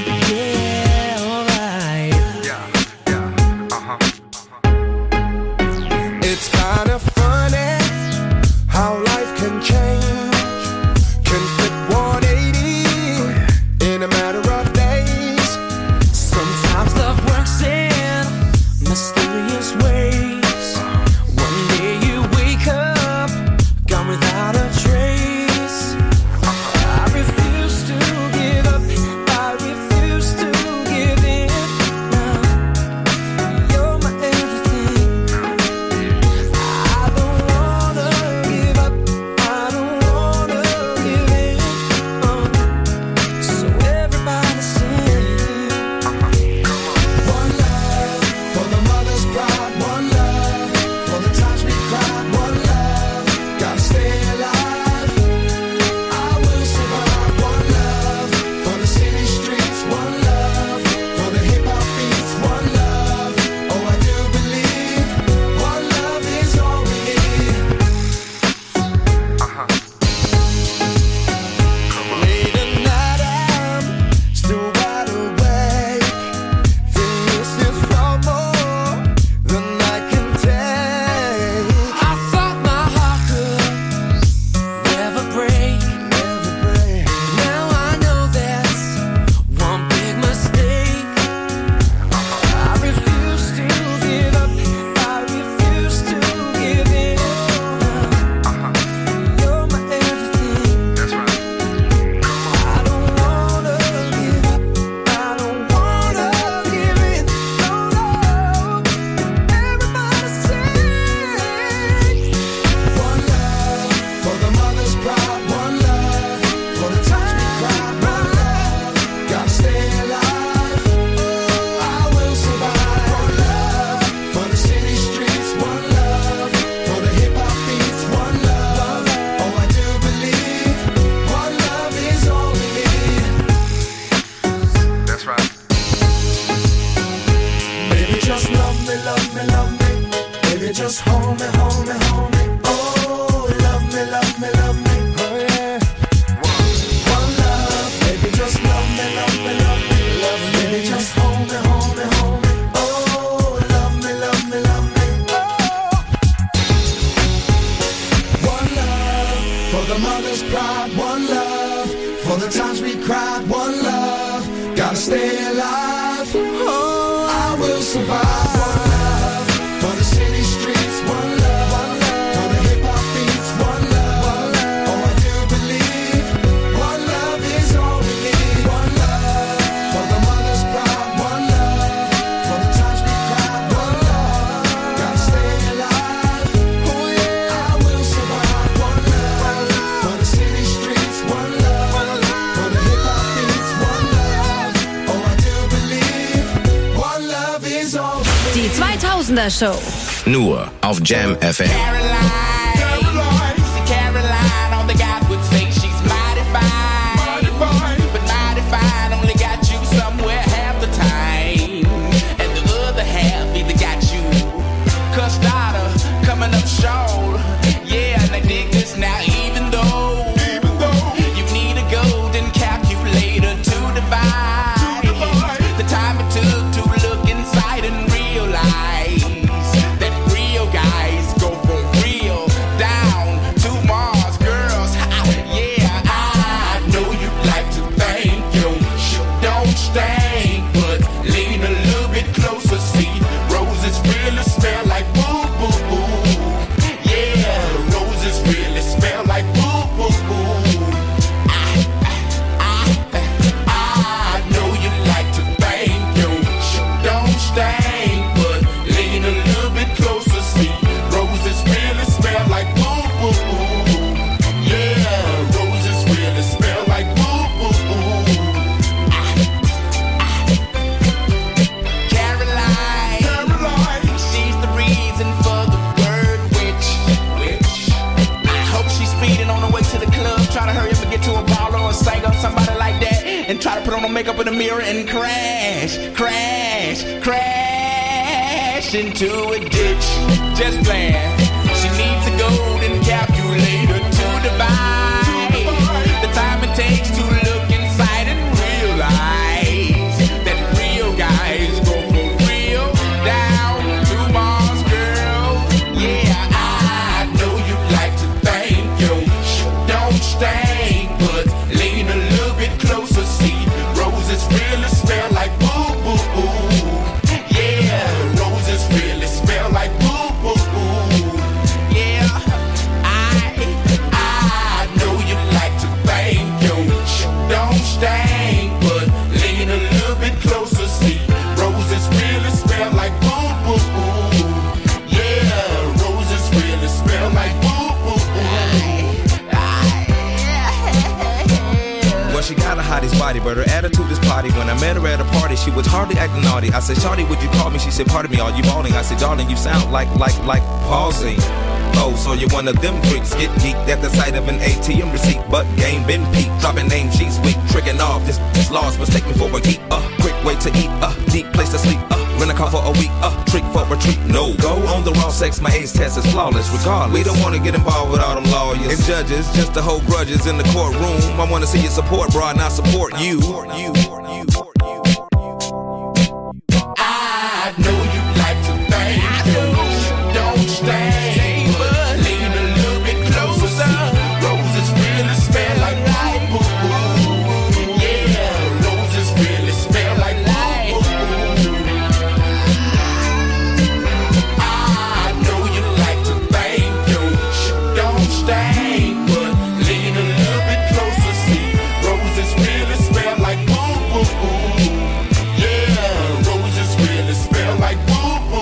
It's kind of funny how life can change, can flip one eighty in a matter of days. Sometimes love works in mysterious ways. One day you wake up, gone without a trace. I refuse to give up, I refuse to just hold me, hold me, hold me. Oh, love me, love me, love me. Oh yeah. One love, baby, just love me, love me, love me, love me. Baby, just hold me, hold me, hold me. Oh, love me, love me, love me. Oh. One love for the mother's pride. One love for the times we cried. One love, gotta stay alive. Oh, I will survive. One love for the city streets. One love, one love for the hip hop beats. One love, one love. Oh, I do believe one love is all we need. One love for the mother's pride. One love for the times we cried. One love, gotta stay alive. Oh yeah, I will survive. One love for the city streets. One love for the hip hop beats. One love. Oh, I do believe one love is all. Die zweitausender Show. Nur auf Jam F M. Caroline, see Caroline, all the guys would say she's mighty fine. Mighty fine. But mighty fine only got you somewhere half the time. And the other half either got you cussed out or coming up short. Yeah, and I dig this now, even though, even though you need a golden calculator to divide, to divide the time it took to look inside and realize that real guys go for real down to Mars. Girls, ha, yeah, I know you like to think you don't stink, but lean a little bit closer, see roses really smell like boo boo boo. Yeah, roses really smell like boo boo boo. I, I, I, I know you like to think you don't stink, but lean a little bit closer, see roses really smell like boo boo boo. Yeah, roses really smell like boo boo boo. Caroline, Caroline, she's the reason for the word witch. Witch. I hope she's speeding on her way to the club, trying to hurry up and get to a baller or a singer or somebody like that, and try to put on her makeup in the mirror and crash, crash, crash into a ditch. Just playing. She needs a golden calculator to divide the time it takes to look inside and realize that real guys go for real down to Mars, girl. Yeah, I know you like to think you don't stink, but lean a little bit closer, see roses really smell like boo boo boo. Yeah, roses really smell like boo boo boo. Yeah, I I know you like to think you don't stink, but lean a little bit closer, see roses really smell like boo boo boo. Yeah, roses really smell like boo boo boo. Well, she got a hottie's body, but her attitude is potty. When I met her at a party, she was hardly acting naughty. I said, Shawty, would you call me? She said, pardon me, are you balling? I said, darling, you sound like, like, like pausing. Oh, so you're one of them freaks, get geeked at the sight of an A T M receipt, but game been peaked. Dropping names, she's weak, tricking off. This, this lost mistake me for a geek. Uh, quick way to eat, uh, deep place to sleep. Uh, rent a car for a week, uh, trick for retreat. No, go on the raw sex, my age test is flawless. Regardless, we don't want to get involved with all them lawyers and judges, just to hold grudges in the courtroom. I want to see you support, bro, and I support you. you. I know you like to think you don't stink, but lean a little bit closer. Roses really smell like boo boo. Yeah, roses really smell like boo boo. I know you like to think you don't stink, but lean a little bit closer. See, roses really smell like boo boo. Yeah, roses really smell like boo boo.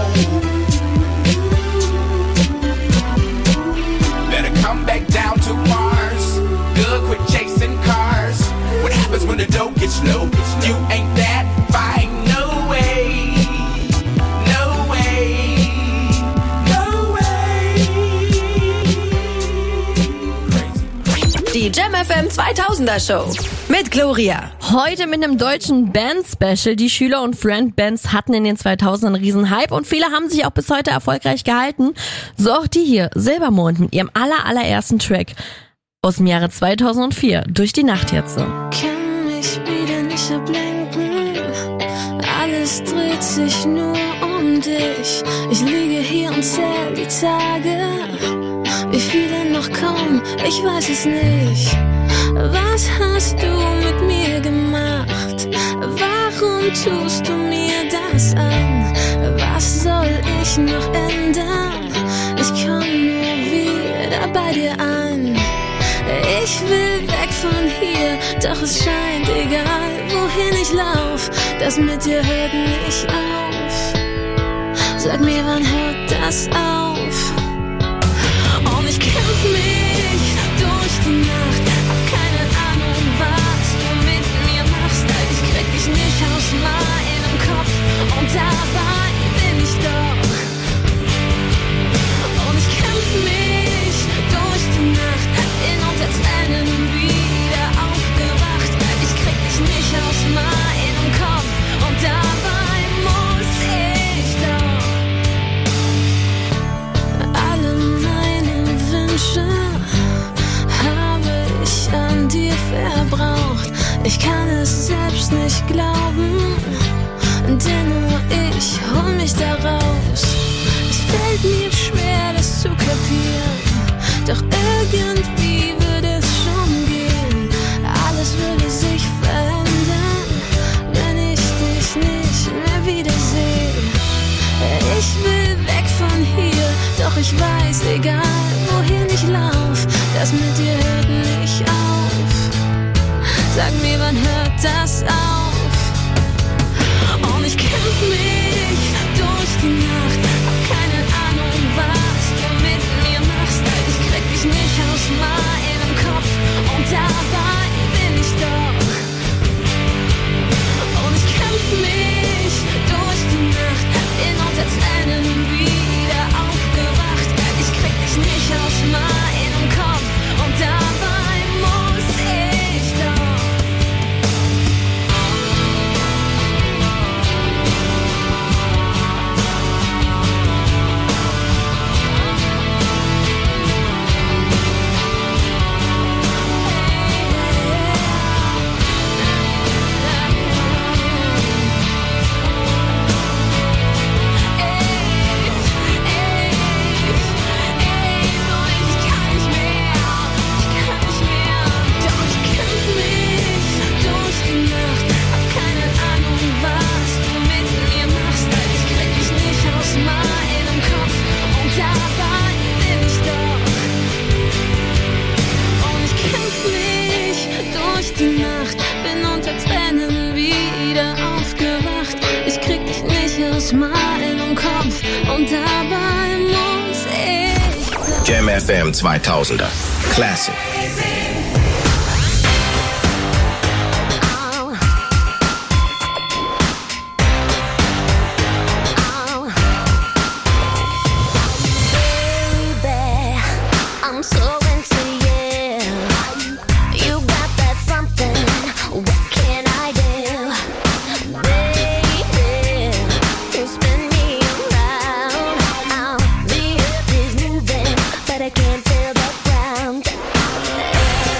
Better come back down to Mars. Good, quit chasing cars. What happens when the dough gets low? You ain't that fine, no way. No way. No way. Die Jam F M zweitausender Show mit Gloria. Heute mit einem deutschen Band-Special. Die Schüler- und Friend-Bands hatten in den zweitausendern einen riesen Hype und viele haben sich auch bis heute erfolgreich gehalten. So auch die hier, Silbermond mit ihrem aller allerersten Track aus dem Jahre zweitausendvier, Durch die Nacht jetzt so. Kann mich wieder nicht ablenken, alles dreht sich nur um dich. Ich liege hier und zähl die Tage, wie viele noch kommen, ich weiß es nicht. Was hast du mit mir gemacht? Warum tust du mir das an? Was soll ich noch ändern? Ich komm nur wieder bei dir an. Ich will weg von hier, doch es scheint egal, wohin ich lauf. Das mit dir hört nicht auf. Sag mir, wann hört das auf? Und ich kämpf mich durch die Nacht. Hab keine Ahnung, was du mit mir machst. Ich krieg dich nicht aus meinem Kopf. Und dabei bin ich doch. Und ich kämpf mich durch die Nacht. Bin unter Tränen wieder aufgewacht. Ich krieg dich nicht aus meinem Kopf. Und dabei muss ich doch. Alle meine Wünsche habe ich an dir verbraucht. Ich kann es selbst nicht glauben, denn nur ich hol mich da raus. Es fällt mir schwer, das zu kapieren, doch irgendwie würde es schon gehen. Alles würde sich verändern, wenn ich dich nicht mehr wiedersehe. Ich will weg von hier, doch ich weiß, egal wohin ich lauf, das mit dir hört nicht auf. Sag mir, wann hört das auf? Und ich kämpf mich durch die Nacht. Hab keine Ahnung, was du mit mir machst. Ich krieg dich nicht aus meinem Kopf. Und dabei bin ich doch. Und ich kämpf mich durch die Nacht. Bin unter Tränen wieder aufgewacht. Ich krieg dich nicht aus meinem Kopf. Und dabei muss ich doch. Die Nacht, bin unter Tränen wieder aufgewacht. Ich krieg dich nicht aus meinem Kopf. Und dabei muss ich doch. Jam F M zweitausender. Classic. Baby, I'm so into you. You got that something. What can I do? Baby, you spin me around. Oh, the earth is moving, but I can't feel the ground.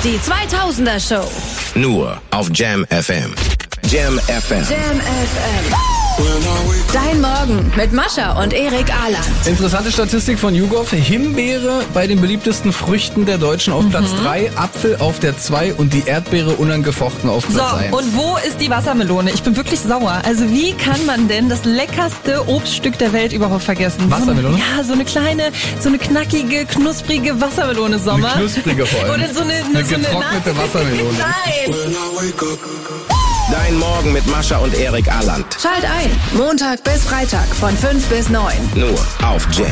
Die zweitausender Show. Nur auf Jam F M. Jam F M. Jam F M. Dein Morgen mit Mascha und Erik Ahland. Interessante Statistik von YouGov. Himbeere bei den beliebtesten Früchten der Deutschen auf Platz drei, Apfel auf der zwei und die Erdbeere unangefochten auf Platz So, eins. und wo ist die Wassermelone? Ich bin wirklich sauer. Also wie kann man denn das leckerste Obststück der Welt überhaupt vergessen? Wassermelone? So, ja, so eine kleine, so eine knackige, knusprige Wassermelone, Sommer. Eine knusprige vor allem. Oder so eine, Eine so getrocknete eine, Wassermelone. Nein! Dein Morgen mit Mascha und Erik Ahland. Schalt ein. Montag bis Freitag von fünf bis neun. Nur auf Jam.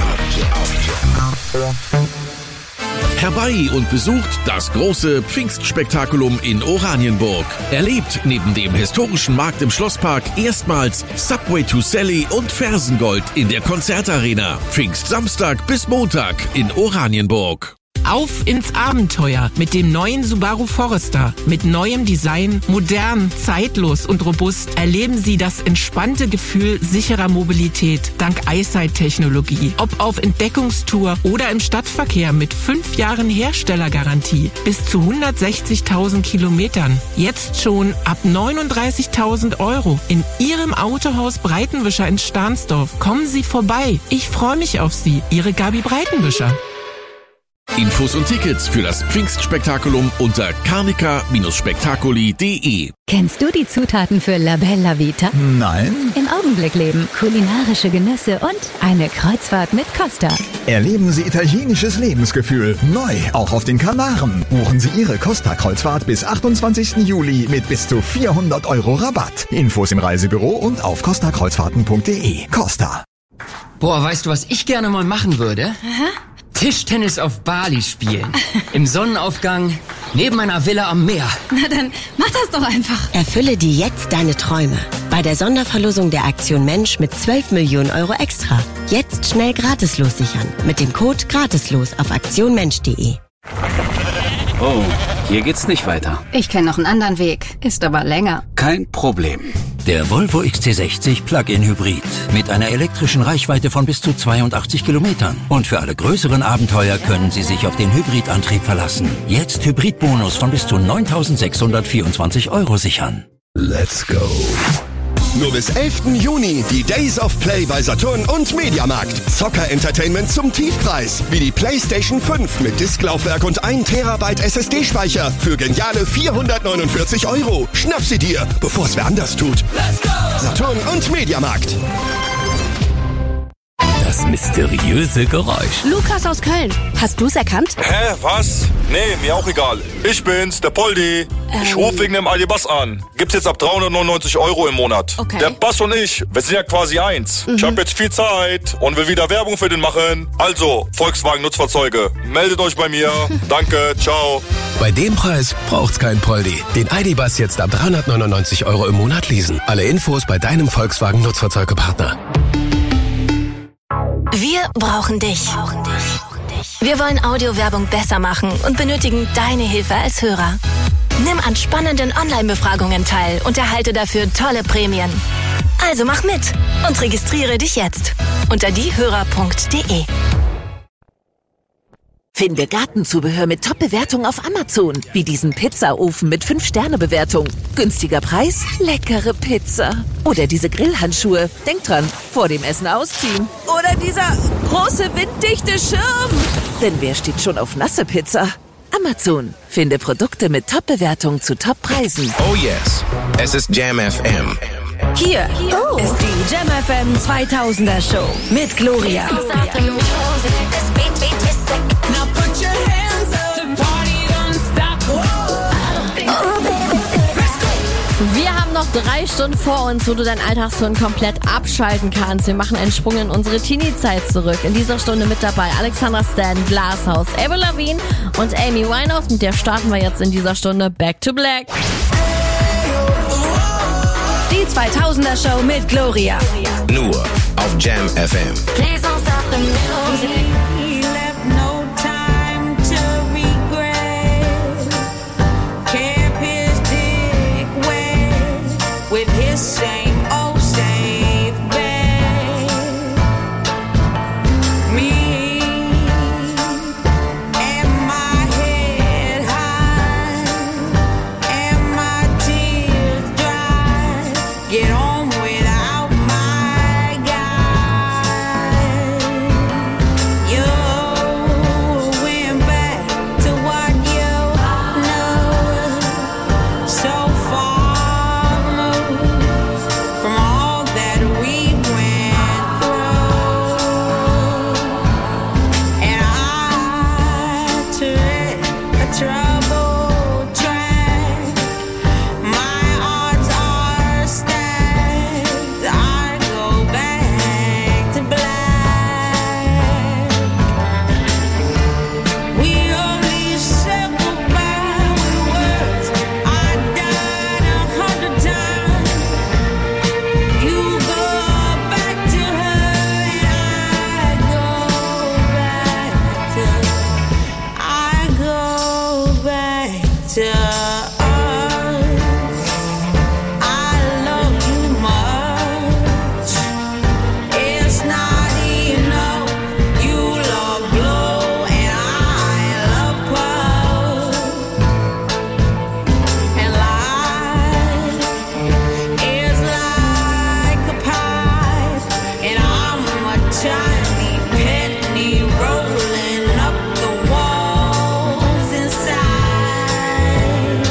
Herbei und besucht das große Pfingstspektakulum in Oranienburg. Erlebt neben dem historischen Markt im Schlosspark erstmals Subway to Sally und Fersengold in der Konzertarena. Pfingstsamstag bis Montag in Oranienburg. Auf ins Abenteuer mit dem neuen Subaru Forester. Mit neuem Design, modern, zeitlos und robust erleben Sie das entspannte Gefühl sicherer Mobilität dank EyeSight-Technologie. Ob auf Entdeckungstour oder im Stadtverkehr mit fünf Jahren Herstellergarantie bis zu hundertsechzigtausend Kilometern. Jetzt schon ab neununddreißigtausend Euro in Ihrem Autohaus Breitenwischer in Stahnsdorf. Kommen Sie vorbei. Ich freue mich auf Sie. Ihre Gabi Breitenwischer. Infos und Tickets für das Pfingstspektakulum unter carnica spektakuli punkt de. Kennst du die Zutaten für La Bella Vita? Nein. Im Augenblick leben, kulinarische Genüsse und eine Kreuzfahrt mit Costa. Erleben Sie italienisches Lebensgefühl. Neu, auch auf den Kanaren. Buchen Sie Ihre Costa-Kreuzfahrt bis achtundzwanzigsten Juli mit bis zu vierhundert Euro Rabatt. Infos im Reisebüro und auf costa kreuzfahrten punkt de. Costa. Boah, weißt du, was ich gerne mal machen würde? Aha. Tischtennis auf Bali spielen. Im Sonnenaufgang, neben einer Villa am Meer. Na dann, mach das doch einfach. Erfülle dir jetzt deine Träume. Bei der Sonderverlosung der Aktion Mensch mit zwölf Millionen Euro extra. Jetzt schnell gratislos sichern. Mit dem Code gratislos auf aktionmensch punkt de. Oh, hier geht's nicht weiter. Ich kenne noch einen anderen Weg, ist aber länger. Kein Problem. Der Volvo X C sechzig Plug-in Hybrid mit einer elektrischen Reichweite von bis zu zweiundachtzig Kilometern. Und für alle größeren Abenteuer können Sie sich auf den Hybridantrieb verlassen. Jetzt Hybridbonus von bis zu neuntausendsechshundertvierundzwanzig Euro sichern. Let's go. Nur bis elften Juni die Days of Play bei Saturn und Mediamarkt. Zocker-Entertainment zum Tiefpreis. Wie die PlayStation fünf mit Disklaufwerk und ein Terabyte S S D-Speicher für geniale vierhundertneunundvierzig Euro. Schnapp sie dir, bevor es wer anders tut. Let's go! Saturn und Mediamarkt. Das mysteriöse Geräusch. Lukas aus Köln, hast du's erkannt? Hä, was? Nee, mir auch egal. Ich bin's, der Poldi. Ich ruf wegen dem Aldi-Bass an. Gibt's jetzt ab dreihundertneunundneunzig Euro im Monat. Okay. Der Bass und ich, wir sind ja quasi eins. Mhm. Ich hab jetzt viel Zeit und will wieder Werbung für den machen. Also, Volkswagen Nutzfahrzeuge, meldet euch bei mir. Danke, ciao. Bei dem Preis braucht's kein Poldi. Den I D-Bus jetzt ab dreihundertneunundneunzig Euro im Monat leasen. Alle Infos bei deinem Volkswagen Nutzfahrzeugepartner. Wir brauchen dich. Wir wollen Audiowerbung besser machen und benötigen deine Hilfe als Hörer. Nimm an spannenden Online-Befragungen teil und erhalte dafür tolle Prämien. Also mach mit und registriere dich jetzt unter diehörer punkt de. Finde Gartenzubehör mit Top-Bewertung auf Amazon. Wie diesen Pizzaofen mit fünf Sterne Bewertung. Günstiger Preis, leckere Pizza. Oder diese Grillhandschuhe. Denk dran, vor dem Essen ausziehen. Oder dieser große winddichte Schirm. Denn wer steht schon auf nasse Pizza? Amazon. Finde Produkte mit Top-Bewertung zu Top-Preisen. Oh yes, es ist Jam F M. Hier oh. ist die Jam F M zweitausender Show mit Gloria. Wir haben noch drei Stunden vor uns, wo du dein Alltagshirn komplett abschalten kannst. Wir machen einen Sprung in unsere Teenie-Zeit zurück. In dieser Stunde mit dabei Alexandra Stan, Glasshouse, Avril Lavigne und Amy Winehouse. Mit der starten wir jetzt in dieser Stunde Back to Black. Die zweitausender Show mit Gloria. Nur auf Jam F M. Please don't stop the music. Same old safe bed. Me and my head high shiny penny rolling up the walls inside.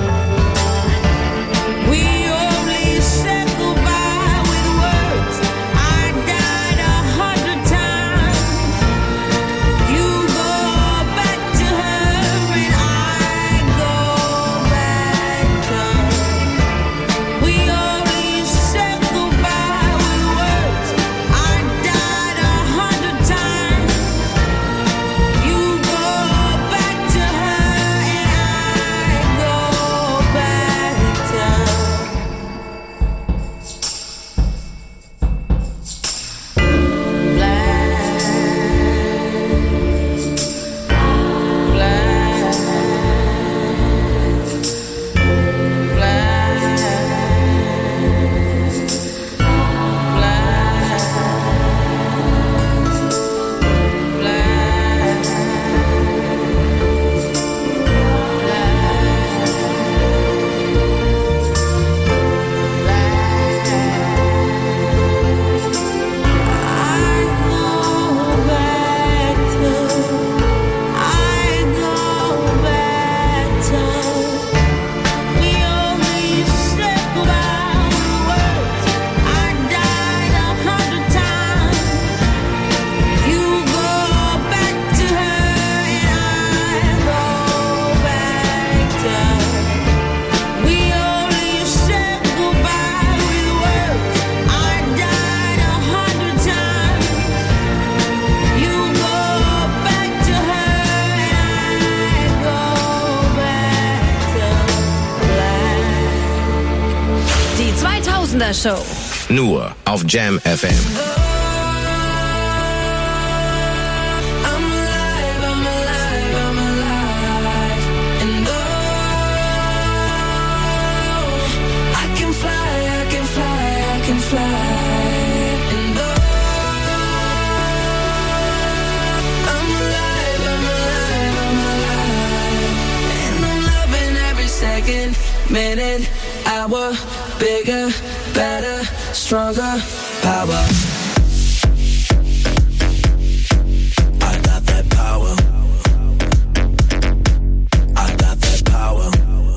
We only said goodbye with words. I died a hundred times. You go back to her and I go back to her. We only said goodbye with words. I died a hundred times. You go back to her and I go back to her. Die zweitausender Show. Nur auf Jam F M. Minute, hour, bigger, better, stronger, power. I got that power. I got that power.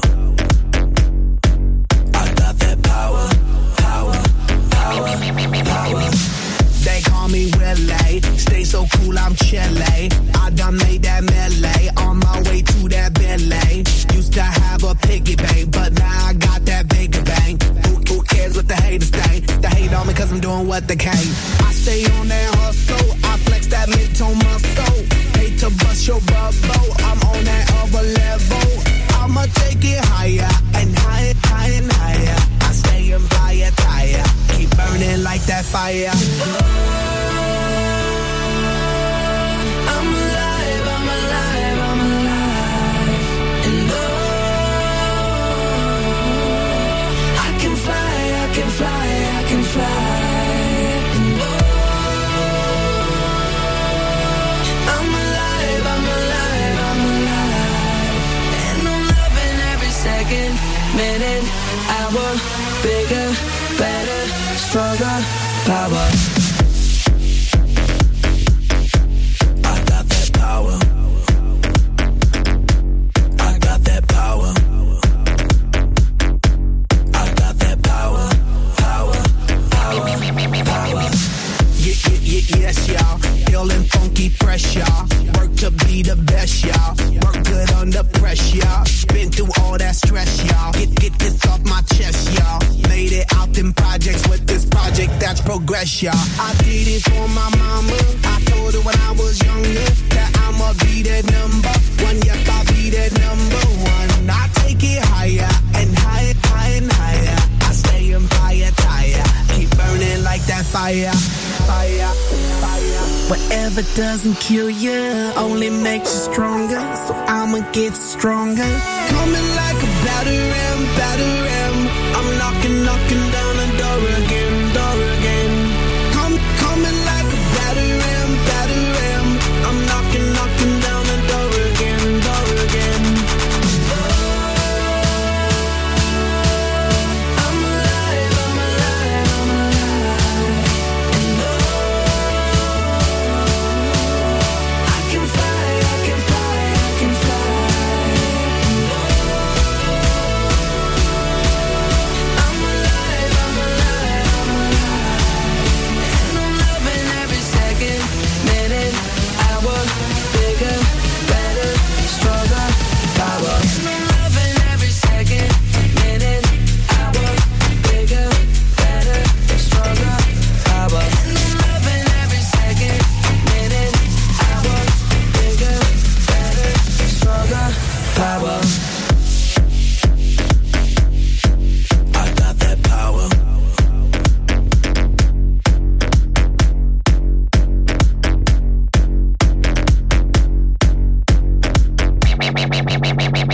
I got that power. Power, power, power. They call me Willie, stay so cool, I'm chilly. I done made that melee, on my way to that Bentley. Used to have a piggy bank, but now I got that bigger bang. Who, who cares what the haters think? They hate on me cause I'm doing what they can. I stay on that hustle, I flex that mid-tone muscle. Hate to bust your bubble, I'm on that other level. I'ma take it higher, and higher, higher, and higher. I stay in fire, tire, keep burning like that fire. Minute, hour, bigger, better, stronger, power. I got that power. I got that power. I got that power. Power, power, power. Yeah, yeah, yeah, yes, y'all. Feeling funky fresh, y'all. Work to be the best, y'all. Work good under pressure, y'all. Been through all that stress, y'all. Get, get this off my chest, y'all. Made it out in projects with this project that's progress, y'all. I did it for my mama. I told her when I was younger that I'ma be that number one. Yep, I'll be that number one. I take it higher and higher, higher and higher. I stay in fire, tire. Keep burning like that fire. Fire, fire. Whatever doesn't kill you only makes you stronger. So I'ma get stronger. Coming like a batter ram, batter ram. I'm knocking, knocking down the door again, door again. Come, coming like a batter ram, batter ram. I'm knocking, knocking down the door again, door again. I'm alive, I'm alive, I'm alive. And oh, Musik.